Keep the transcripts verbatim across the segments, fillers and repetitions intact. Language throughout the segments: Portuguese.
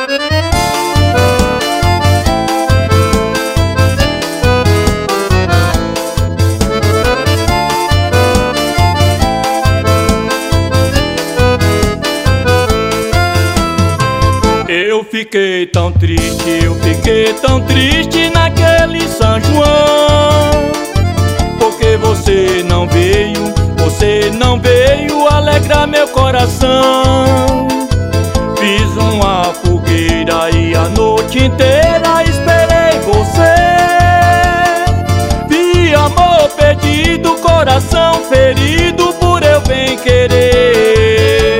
Eu fiquei tão triste, eu fiquei tão triste naquele São João, porque você não veio, você não veio alegrar meu coração. Fiz uma fogueira e a noite inteira esperei você. Vi amor perdido, coração ferido por eu bem querer.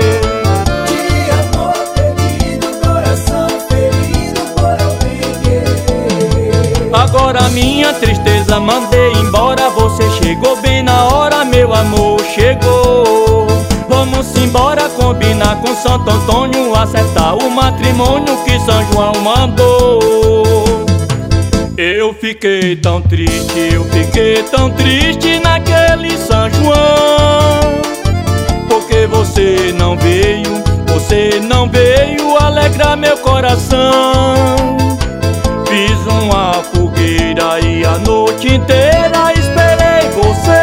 Agora minha tristeza mandei embora, você chegou bem na hora, meu amor chegou. Vamos embora combinar com Santo Antônio, acertar o matrimônio que São João mandou. Eu fiquei tão triste, eu fiquei tão triste naquele São João, porque você não veio, você não veio alegrar meu coração. Fiz uma fogueira e a noite inteira esperei você.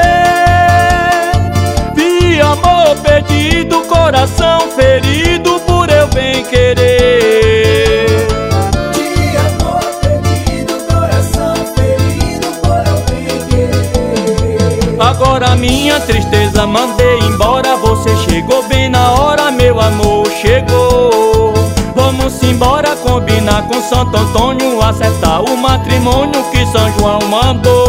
Vi amor perdido, coração ferido por eu bem querer. Vi amor perdido, coração ferido por eu bem querer. Agora minha tristeza mandei embora, você chegou bem na hora, meu amor chegou. Vamos embora combinar com Santo Antônio, acertar o matrimônio que São João mandou.